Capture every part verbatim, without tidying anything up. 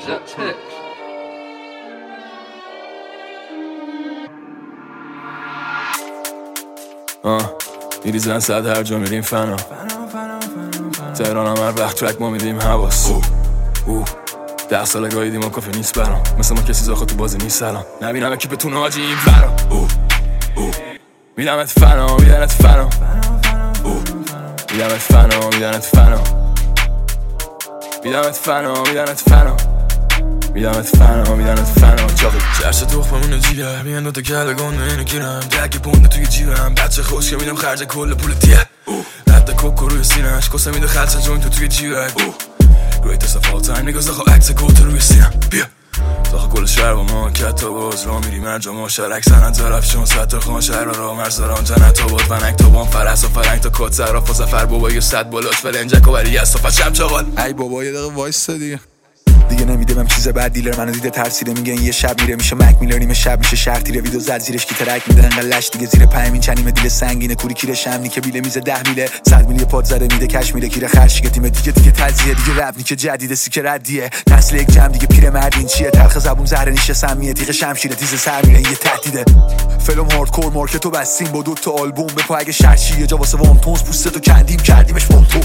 آه میریزن صد هر جا میریم فنا تهران هم هر وقت ترک ما میدیم حواس اوه ده ساله گاهیدیم و کافه نیست برام مثل ما کسی زاخه تو بازی نیست سلام نبینم اکیپتون حاجی این فرام اوه اوه میدمت فنا میدنت فنا اوه میدمت فنا میدنت فنا میدمت فنا میدنت فنا میدمت فنا میدنت فنا چاقی چرش تخممون جیگر میان دوتا کله گنده اینو گیرم دک پونده توی جیبم بچه خوش که میدم خرج کل پول تیه رد کوکو روی سینش کسه میده خرچه جون تو توی جیبک greatest of all time niggas داخل عکس گوت روی سینم بیا داخل کل شهر با ما کتا باز را میریم هر جا ما شرک سنت زرف چون سطر خان شهر را مرزاران جنت آباد ونک تا بام فرس و فرنگ تا کت سراف و زفر بابایی صد بالاش فلنجک و بری از صفت شم چاقال ای بابا یه دقیقه وایستا دیگه دیگه نمیده بهم چیز بعد دیلر منو دیده ترسیده میگه این یه شب میره میشه مک میلر نیمه شب میشه شهر تیره ویدو زد زیرش کی ترک میده انقدر لش دیگه زیر پنج چنیمه دیل سنگینه کوری کیره شمنی که بیله میزه ده میله صد میلی پاد زده میده کش میله کیره خرش که تیم دیگه دیگه تزیه دیگه رپ نیکه جدید سیکه ردیه نسل یک جمع دیگه پیر مردین چیه تلخ زبون زهر نیشه سمیه تیغ شمشیر تیز سر میره یه تهدیده فلم هاردکور مارکتو بستیم با دو تا آلبوم به پا اگه شرشی یه جا واسه وان تونز پوستتو کندیم کردیمش مونتو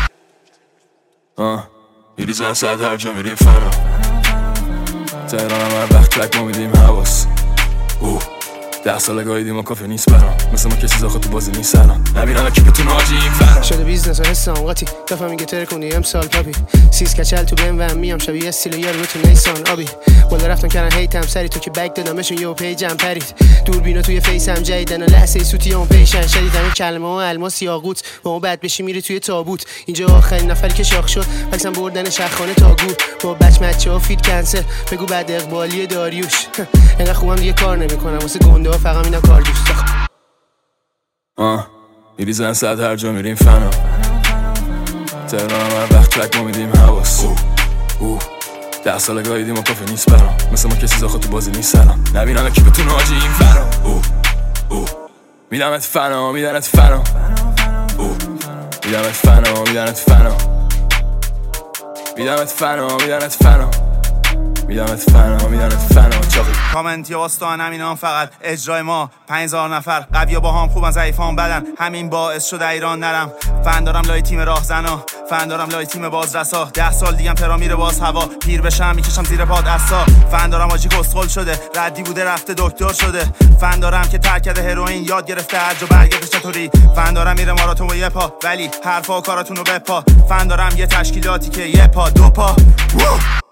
آه میریزن صد هر جا میریم فنا تهران هم هر وقت ترک ما میدیم حواس اوه ده ساله گاهیدیم و کافه نیست برام مثل ما کسی زاخه تو بازی نیست سلام نبینم اکیپتون حاجی این فرام شده بیزنس و حس آنقاتی دفعه میگه تر کنی امسال پاپی سیز کچل تو بهم و هم میام شبیه استیل یار رو تو نیسان آبی بالا رفتن کردن هیتم سری تو که بک دادمشون یه پیجم پرید دوربینا توی فیسم جدیدن و لحظه سوتی اون پیشن شدید همین کلمه و الماس یاقوت با اون بد بشی میری توی تابوت اینجا آخرین نفری که شاخ شد فکسم بردن شخانه تا گور با بچ مچه ها فیت کنسل بگو بعد اقبالی داریوش انقدر خوبم دیگه کار نمیکنم واسه گنده ها فقط میدم کار دوست آه میریزن صد هر جا میریم فنا تهران هم هر وقت ترک ما میدیم حواس اوه ده ساله گاهیدیم و کافه نیست برام مثل ما کسی زاخه تو بازی نیست سلام نبینم اکیپتون حاجی این فرام اوه اوه میدمت فنا میدنت فنا اوه میدمت فنا میدنت فنا میدمت فنا میدنت فنا میدمت فنا میدنت فنا چاقی کامنت یا واستان همینا فقط اجرای ما پنج هزار نفر قویا با هم خوبن ضعیفان بدن همین باعث شده ایران نرم فن دارم لای تیم راهزنا فن دارم لای تیم بازرسا ده سال دیگه ترا میره باز هوا پیر بشم میکشم زیر پاد عصا فن دارم آجی کسخل شده ردی بوده رفته دکتر شده فن دارم که ترک کرده هروئین یاد گرفته هر جا برگرده چطوری فن دارم میره ماراتون و یه پا ولی حرفا و کاراتونو بپا فن دارم یه تشکیلاتی که یه پا دو پا